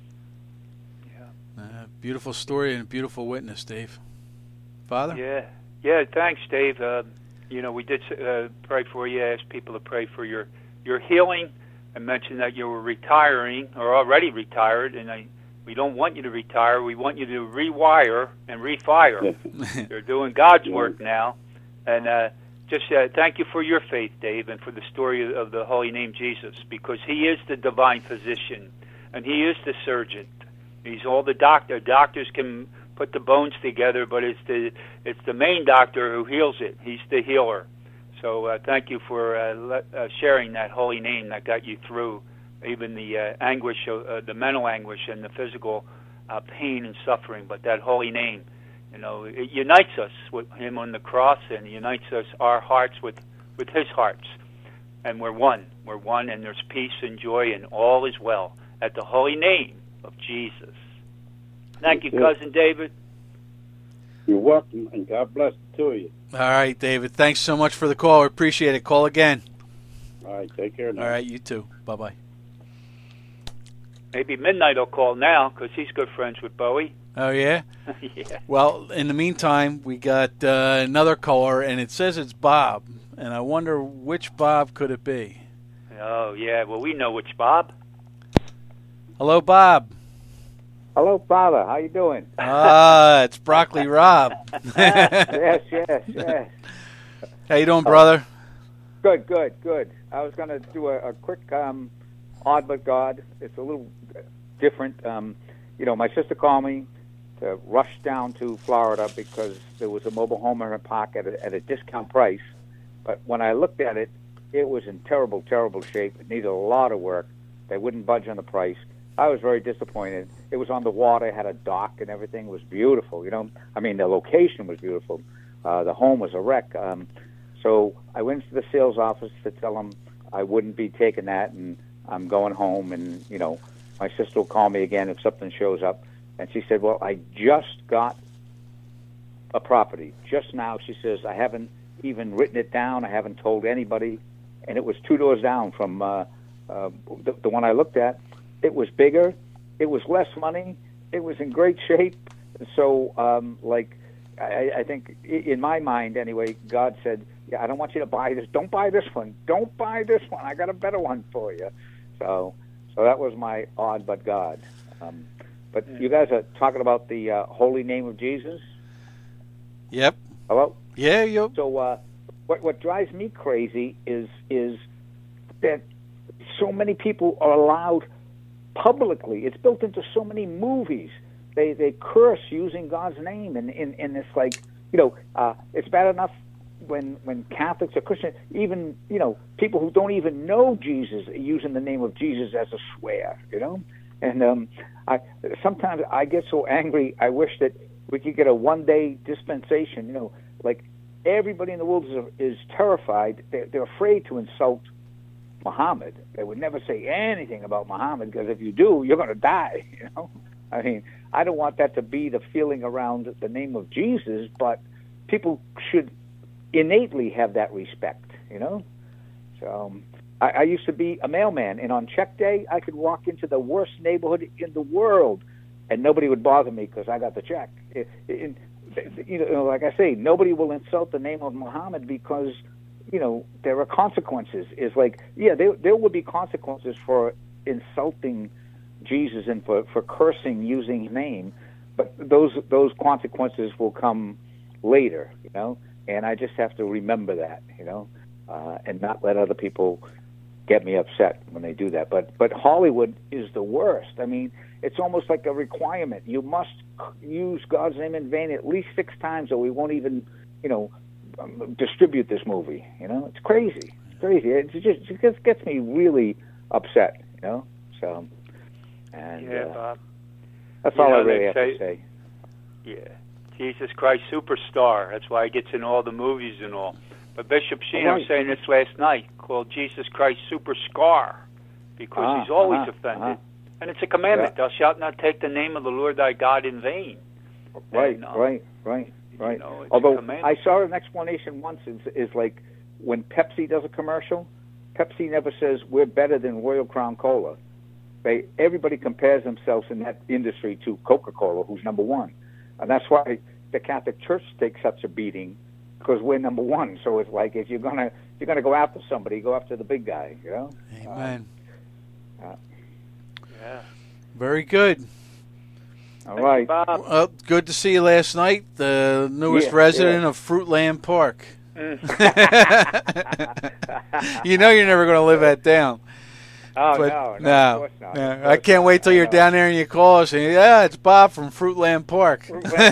Yeah. Beautiful story and a beautiful witness, Dave. Father? Yeah. Thanks, Dave. We did pray for you. Asked people to pray for your healing. I mentioned that you were retiring or already retired, and we don't want you to retire. We want you to rewire and refire. You're doing God's work now. And just thank you for your faith, Dave, and for the story of the holy name Jesus, because he is the divine physician, and he is the surgeon. He's all the doctor. Doctors can put the bones together, but it's the main doctor who heals it. He's the healer. So thank you for sharing that holy name that got you through even the anguish, the mental anguish and the physical pain and suffering, but that holy name, it unites us with him on the cross, and unites us, our hearts, with his hearts. And we're one, and there's peace and joy, and all is well at the holy name of Jesus. Thank you, Cousin David. You're welcome, and God bless to you. All right, David. Thanks so much for the call. We appreciate it. Call again. All right, take care now. All right, you too. Bye-bye. Maybe Midnight will call now, because he's good friends with Bowie. Oh, yeah? Yeah. Well, in the meantime, we got another caller, and it says it's Bob. And I wonder which Bob could it be? Oh, yeah. Well, we know which Bob. Hello, Bob. Hello, Father. How you doing? It's Broccoli Rob. Yes. How you doing, brother? Good. I was going to do a quick odd but God. It's a little different. My sister called me to rush down to Florida because there was a mobile home in her park at a discount price. But when I looked at it, it was in terrible shape. It needed a lot of work. They wouldn't budge on the price. I was very disappointed. It was on the water, had a dock and everything. It was beautiful, the location was beautiful. The home was a wreck. So I went to the sales office to tell them I wouldn't be taking that, and I'm going home, and, my sister will call me again if something shows up. And she said, well, I just got a property. Just now, she says, I haven't even written it down. I haven't told anybody. And it was 2 doors down from the one I looked at. It was bigger. It was less money. It was in great shape. So, I think in my mind anyway, God said, I don't want you to buy this. Don't buy this one. Don't buy this one. I got a better one for you. So that was my odd but God. But you guys are talking about the holy name of Jesus? Yep. Hello? Yeah, yep. So what drives me crazy is that so many people are allowed publicly. It's built into so many movies. They curse using God's name, and it's like, it's bad enough when Catholics or Christians, even, people who don't even know Jesus are using the name of Jesus as a swear, And sometimes I get so angry, I wish that we could get a one-day dispensation, like everybody in the world is terrified. They're afraid to insult Muhammad. They would never say anything about Muhammad, because if you do, you're going to die, I mean, I don't want that to be the feeling around the name of Jesus, but people should innately have that respect, So I used to be a mailman, and on check day, I could walk into the worst neighborhood in the world, and nobody would bother me because I got the check. Like I say, nobody will insult the name of Muhammad because, there are consequences. It's like, there will be consequences for insulting Jesus and for cursing using his name, but those consequences will come later, and I just have to remember that, and not let other people get me upset when they do that. But Hollywood is the worst. I mean, it's almost like a requirement. You must use God's name in vain at least 6 times, or we won't even, distribute this movie. It's crazy. It's crazy. It just gets me really upset. So. And Bob. That's all I really have to say. Yeah, Jesus Christ Superstar. That's why he gets in all the movies and all. But Bishop Sheen was saying this last night, called Jesus Christ Super Scar, because he's always offended. And it's a commandment, thou shalt not take the name of the Lord thy God in vain. Right. Although I saw an explanation once, is like when Pepsi does a commercial, Pepsi never says we're better than Royal Crown Cola. Everybody compares themselves in that industry to Coca-Cola, who's number one. And that's why the Catholic Church takes such a beating, because we're number one. So it's like, if you're gonna go after somebody, go after the big guy, Amen. Yeah. Very good. All right. Thank you, Bob. Well, good to see you last night, the newest resident of Fruitland Park. You're never going to live that down. Oh, but no, of course not. No. I can't wait till you're down there and you call us and it's Bob from Fruitland Park.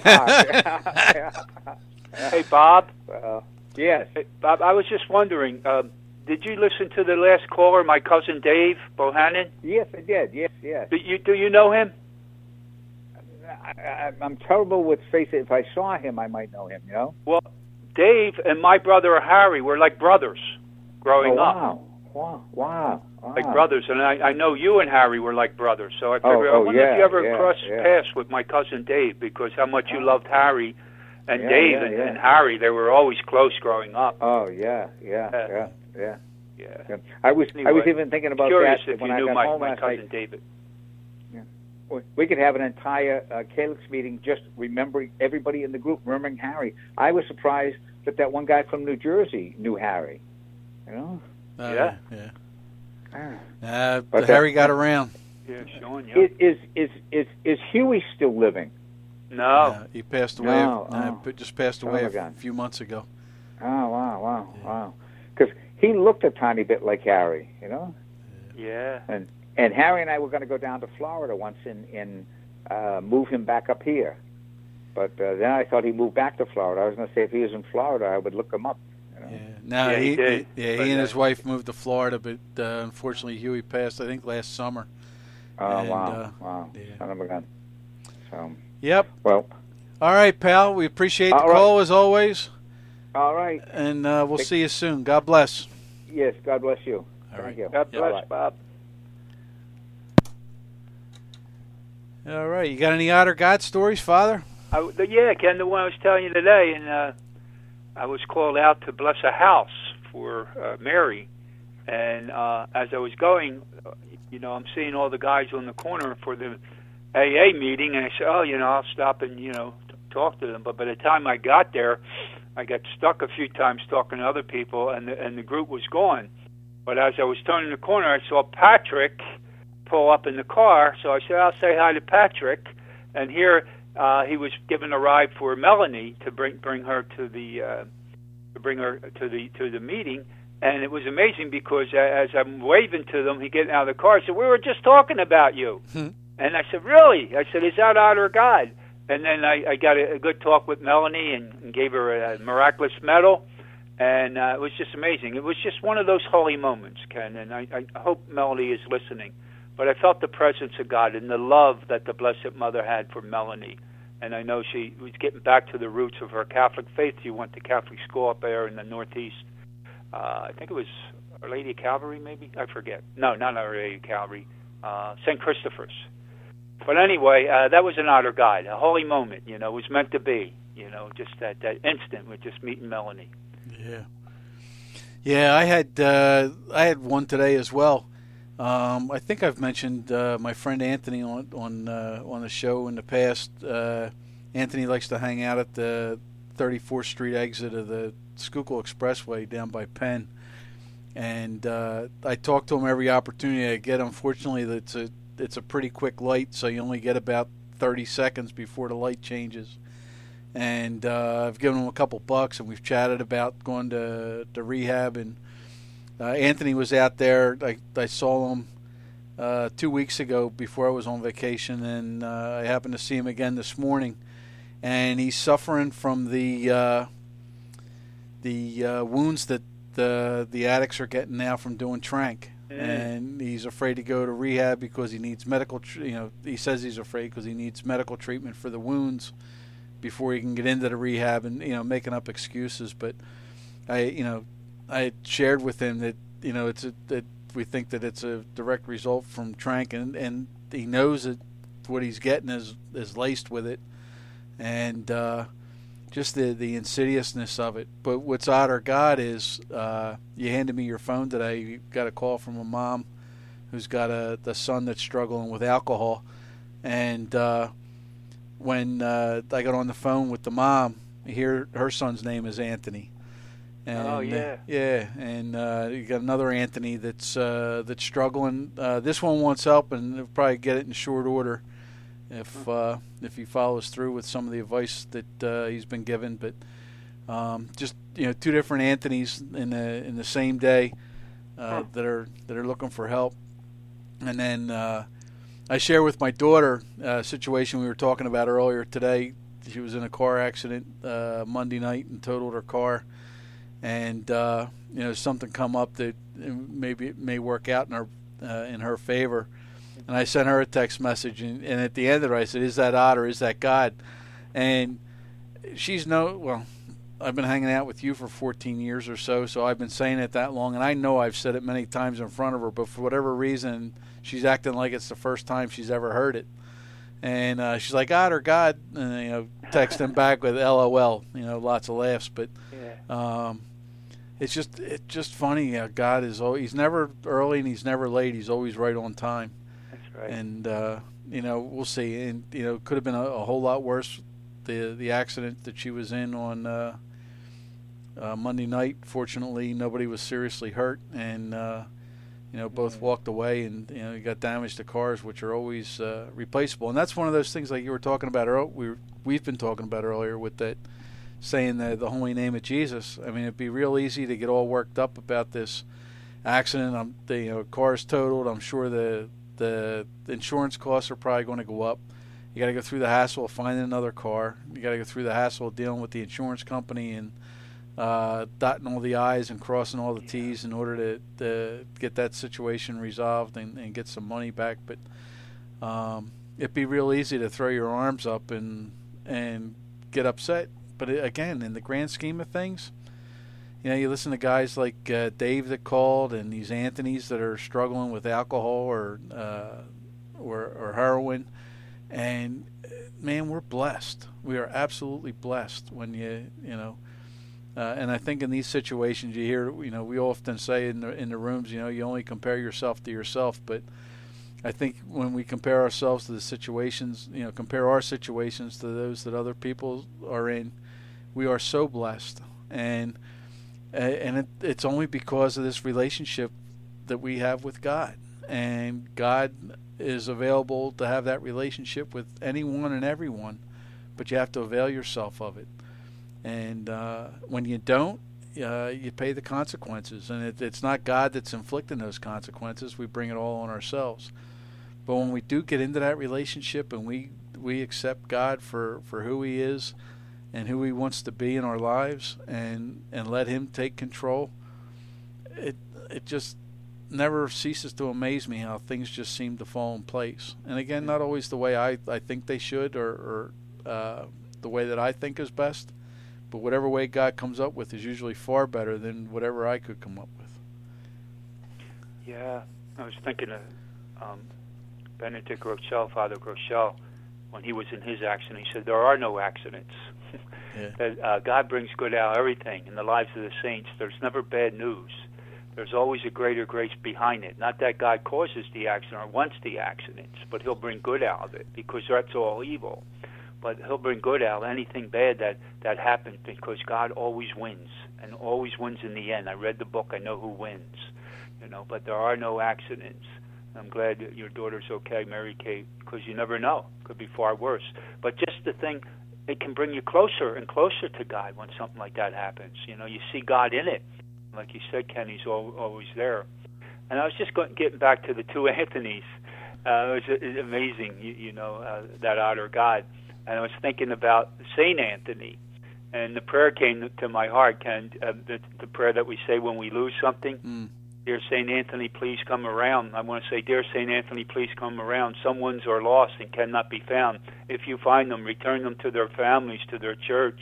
Hey, Bob. Yes. Hey, Bob, I was just wondering, did you listen to the last caller, my cousin Dave Bohannon? Yes, I did. Yes. Do you know him? I'm terrible with faces. If I saw him, I might know him. Well, Dave and my brother Harry were like brothers growing up. Wow. Like brothers, and I know you and Harry were like brothers. So I figured, I wonder if you ever crossed paths with my cousin Dave, because how much you loved Harry, and Dave and Harry, they were always close growing up. Oh yeah. I was even thinking about curious that if when you I knew got home my last cousin night. David. We could have an entire Calyx meeting just remembering everybody in the group, remembering Harry. I was surprised that one guy from New Jersey knew Harry. Yeah. But Harry got around. Yeah, Sean. Yeah. Is Huey still living? No, he passed away. Just passed away a few months ago. Oh wow! Because he looked a tiny bit like Harry, Yeah. And Harry and I were going to go down to Florida once and move him back up here. But then I thought he moved back to Florida. I was going to say if he was in Florida, I would look him up. He did. He and his wife moved to Florida, but unfortunately Huey passed, I think, last summer. Oh, wow. Son of a gun. So. Yep. Well. All right, pal. We appreciate the call as always. All right. And we'll see you soon. God bless. Yes, God bless you. Thank you. God bless, Bob. All right. You got any Otter God stories, Father? Ken, the one I was telling you today, and I was called out to bless a house for Mary, and as I was going, I'm seeing all the guys on the corner for the AA meeting, and I said, I'll stop and talk to them. But by the time I got there, I got stuck a few times talking to other people, and the group was gone. But as I was turning the corner, I saw Patrick pull up in the car, so I said, I'll say hi to Patrick, and here. He was given a ride for Melanie to bring her to the meeting, and it was amazing because as I'm waving to them, he getting out of the car. I said, "We were just talking about you," and I said, "Really?" I said, "Is that Otter God?" And then I got a good talk with Melanie and gave her a miraculous medal, and it was just amazing. It was just one of those holy moments, Ken, and I hope Melanie is listening. But I felt the presence of God and the love that the Blessed Mother had for Melanie. And I know she was getting back to the roots of her Catholic faith. She went to Catholic school up there in the Northeast. I think it was Our Lady of Calvary, maybe? I forget. No, not Our Lady of Calvary. St. Christopher's. But anyway, that was an Otter God, a holy moment. It was meant to be. Just that instant with just meeting Melanie. Yeah. I had one today as well. I think I've mentioned my friend Anthony on the show in the past. Anthony likes to hang out at the 34th Street exit of the Schuylkill Expressway down by Penn, and I talk to him every opportunity I get. Unfortunately, it's a pretty quick light, so you only get about 30 seconds before the light changes. And I've given him a couple bucks, and we've chatted about going to rehab. And Anthony was out there. I saw him 2 weeks ago before I was on vacation, and I happened to see him again this morning. And he's suffering from the wounds that the addicts are getting now from doing trank. And he's afraid to go to rehab because he needs medical. He says he's afraid because he needs medical treatment for the wounds before he can get into the rehab, and making up excuses. But I shared with him that that we think that it's a direct result from trank, and he knows that what he's getting is laced with it, and just the insidiousness of it. But what's Otter God is, you handed me your phone today. You got a call from a mom who's got the son that's struggling with alcohol, and when I got on the phone with the mom, her son's name is Anthony. And, and you got another Anthony that's struggling. This one wants help, and they'll probably get it in short order if he follows through with some of the advice that he's been given. But just two different Anthonys in the same day that are looking for help. And then I share with my daughter a situation we were talking about earlier today. She was in a car accident Monday night and totaled her car. And something come up that maybe it may work out in her favor. And I sent her a text message, and at the end of it, I said, "Is that odd or is that God?" And I've been hanging out with you for 14 years or so I've been saying it that long, and I know I've said it many times in front of her, but for whatever reason, she's acting like it's the first time she's ever heard it. And she's like, "God or God," and, texting back with LOL, lots of laughs. But it's just funny. God is he's never early and he's never late. He's always right on time. That's right. And we'll see. And it could have been a whole lot worse. The accident that she was in on Monday night. Fortunately, nobody was seriously hurt, and both walked away, and you got damage to cars, which are always replaceable. And that's one of those things like you were talking about earlier. We've been talking about earlier with that, saying the holy name of Jesus. I mean, it'd be real easy to get all worked up about this accident. The car's totaled. I'm sure the insurance costs are probably going to go up. You got to go through the hassle of finding another car. You got to go through the hassle of dealing with the insurance company and dotting all the I's and crossing all the T's in order to get that situation resolved and get some money back. But it'd be real easy to throw your arms up and get upset. But again, in the grand scheme of things, you listen to guys like Dave that called, and these Anthonys that are struggling with alcohol or heroin. And man, we're blessed. We are absolutely blessed when and I think in these situations you hear, we often say in the rooms, you only compare yourself to yourself. But I think when we compare ourselves to the situations, compare our situations to those that other people are in, we are so blessed. And it's only because of this relationship that we have with God. And God is available to have that relationship with anyone and everyone, but you have to avail yourself of it. And when you don't, you pay the consequences. And it's not God that's inflicting those consequences. We bring it all on ourselves. But when we do get into that relationship and we accept God for who He is and who He wants to be in our lives, and let Him take control, it just never ceases to amaze me how things just seem to fall in place. And again, not always the way I think they should, or the way that I think is best, but whatever way God comes up with is usually far better than whatever I could come up with. Yeah, I was thinking of Benedict Groeschel, Father Groeschel, when he was in his accident. He said, there are no accidents. Yeah. That God brings good out of everything in the lives of the saints. There's never bad news. There's always a greater grace behind it. Not that God causes the accident or wants the accidents, but He'll bring good out of it, because that's all evil. But He'll bring good out of anything bad that happens, because God always wins, and always wins in the end. I read the book. I know who wins. But there are no accidents. I'm glad that your daughter's okay, Mary Kate, because you never know. It could be far worse. But just the thing, it can bring you closer and closer to God when something like that happens. You see God in it. Like you said, Ken, He's always there. And I was just getting back to the two Anthonys. It was amazing, that odd or God. And I was thinking about St. Anthony. And the prayer came to my heart, Ken, the prayer that we say when we lose something. Dear St. Anthony, please come around. I want to say, Dear St. Anthony, please come around. Some ones are lost and cannot be found. If you find them, return them to their families, to their church,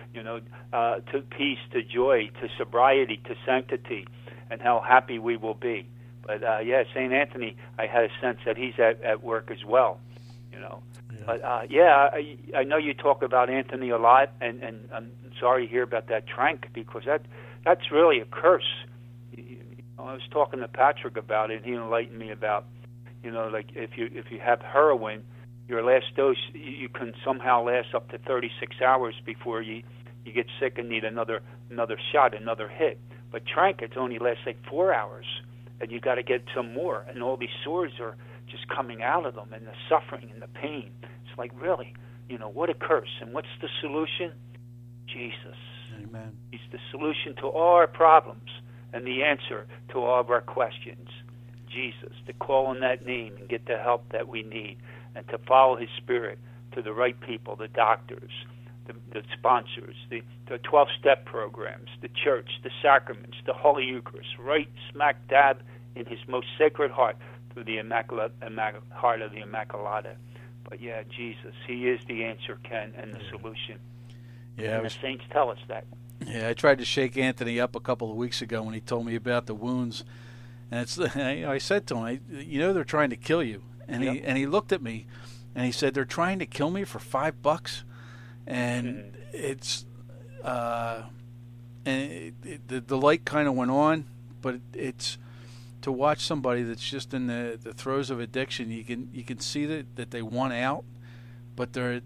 to peace, to joy, to sobriety, to sanctity, and how happy we will be. But, St. Anthony, I had a sense that he's at work as well, Yeah. But, I know you talk about Anthony a lot, and I'm sorry to hear about that trank, because that's really a curse. I was talking to Patrick about it, and he enlightened me about, like if you have heroin, your last dose, you can somehow last up to 36 hours before you get sick and need another shot, another hit. But trank, it only lasts like 4 hours, and you got to get some more, and all these sores are just coming out of them, and the suffering and the pain. It's like, really, what a curse. And what's the solution? Jesus. Amen. He's the solution to all our problems and the answer to all of our questions. Jesus, to call on that name and get the help that we need, and to follow His Spirit to the right people, the doctors, the sponsors, the 12-step programs, the church, the sacraments, the Holy Eucharist, right smack dab in His most sacred heart, through the heart of the Immaculata. But yeah, Jesus, He is the answer, Ken, and the solution. Yeah, and the saints tell us that. Yeah, I tried to shake Anthony up a couple of weeks ago when he told me about the wounds, and I said to him, they're trying to kill you, and he looked at me, and he said, they're trying to kill me for $5, and it's the light kind of went on, but it's to watch somebody that's just in the throes of addiction. You can see that they want out, but they're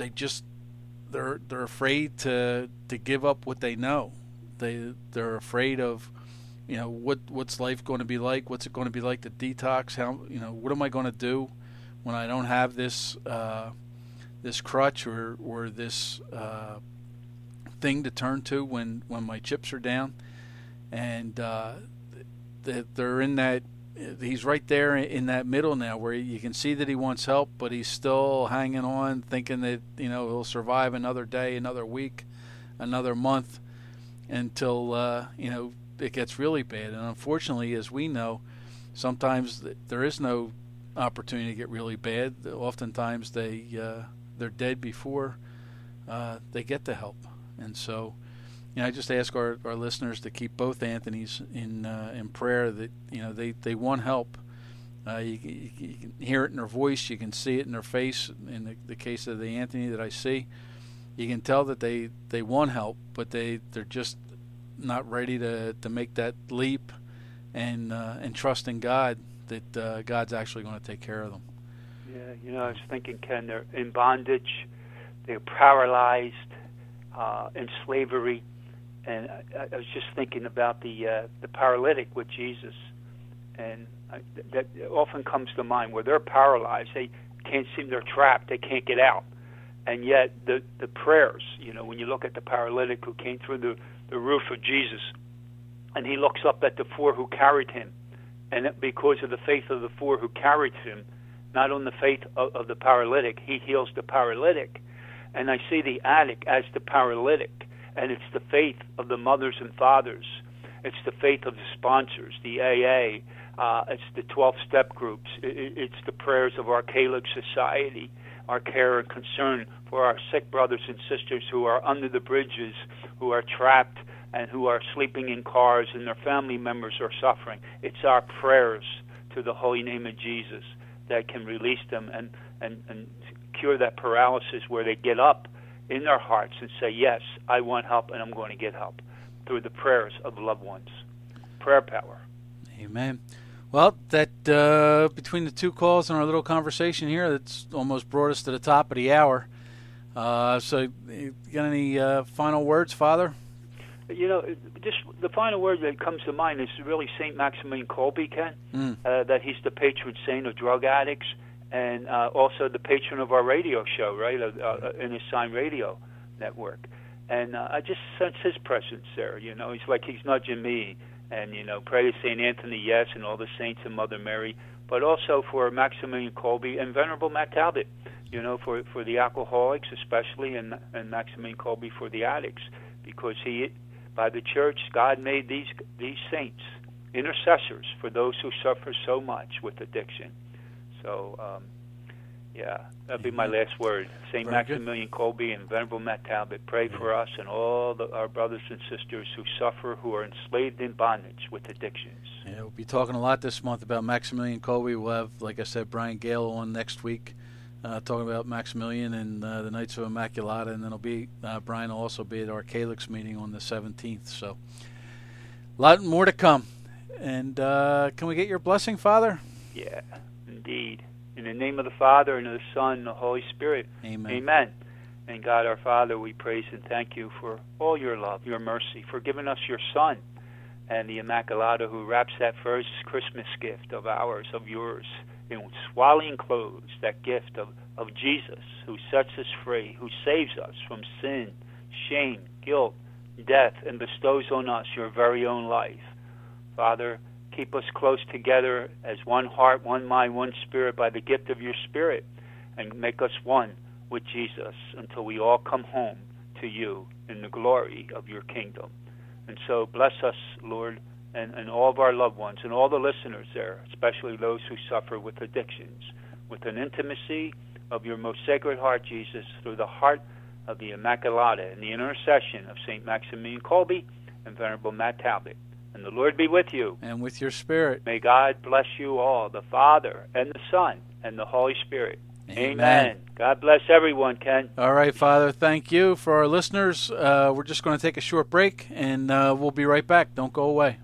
afraid to give up what they know. They're afraid of, what's life going to be like? What's it going to be like to detox? How, what am I going to do when I don't have this this crutch or this thing to turn to when my chips are down? And they're in that. He's right there in that middle now, where you can see that he wants help, but he's still hanging on, thinking that he'll survive another day, another week, another month, until it gets really bad. And unfortunately, as we know, sometimes there is no opportunity to get really bad. Oftentimes they're dead before they get the help. And so, I just ask our listeners to keep both Anthony's in prayer, that they want help. You can hear it in their voice, you can see it in their face. In the case of the Anthony that I see, you can tell that they want help, but they're just not ready to make that leap and trust in God that God's actually going to take care of them. Yeah, I was thinking, Ken, they're in bondage, they're paralyzed, in slavery. And I was just thinking about the paralytic with Jesus, and that often comes to mind, where they're paralyzed, they can't seem, they're trapped, they can't get out, and yet the prayers, when you look at the paralytic who came through the roof of Jesus, and he looks up at the four who carried him, and because of the faith of the four who carried him, not on the faith of the paralytic, he heals the paralytic, and I see the addict as the paralytic. And it's the faith of the mothers and fathers. It's the faith of the sponsors, the AA. It's the 12-step groups. It's the prayers of our Catholic society, our care and concern for our sick brothers and sisters who are under the bridges, who are trapped, and who are sleeping in cars, and their family members are suffering. It's our prayers to the holy name of Jesus that can release them and cure that paralysis, where they get up in their hearts and say, yes, I want help, and I'm going to get help through the prayers of loved ones. Prayer power. Amen. Well, that between the two calls and our little conversation here, that's almost brought us to the top of the hour. So you got any final words, Father? Just the final word that comes to mind is really St. Maximilian Kolbe, Ken, that he's the patron saint of drug addicts, and also the patron of our radio show, right, in his Sign Radio network. And I just sense his presence there, he's nudging me, and, pray to St. Anthony, yes, and all the saints and Mother Mary, but also for Maximilian Kolbe and Venerable Matt Talbot, for the alcoholics especially, and Maximilian Kolbe for the addicts, because by the church, God made these saints intercessors for those who suffer so much with addiction. So, that'd be my last word. St. Maximilian Kolbe and Venerable Matt Talbot, pray for us and all our brothers and sisters who suffer, who are enslaved in bondage with addictions. Yeah, we'll be talking a lot this month about Maximilian Kolbe. We'll have, like I said, Brian Gale on next week, talking about Maximilian and the Knights of Immaculata, and then Brian will also be at our Calyx meeting on the 17th. So, a lot more to come. And can we get your blessing, Father? Yeah. Indeed. In the name of the Father, and of the Son, and the Holy Spirit. Amen. Amen. And God our Father, we praise and thank you for all your love, your mercy, for giving us your Son, and the Immaculata, who wraps that first Christmas gift of ours, of yours, in swaddling clothes, that gift of Jesus, who sets us free, who saves us from sin, shame, guilt, death, and bestows on us your very own life. Father, keep us close together as one heart, one mind, one spirit by the gift of your Spirit, and make us one with Jesus until we all come home to you in the glory of your kingdom. And so bless us, Lord, and all of our loved ones and all the listeners there, especially those who suffer with addictions, with an intimacy of your most sacred heart, Jesus, through the heart of the Immaculata and the intercession of St. Maximilian Kolbe and Venerable Matt Talbot. And the Lord be with you. And with your spirit. May God bless you all, the Father and the Son and the Holy Spirit. Amen. God bless everyone, Ken. All right, Father, thank you. For our listeners, we're just going to take a short break, and we'll be right back. Don't go away.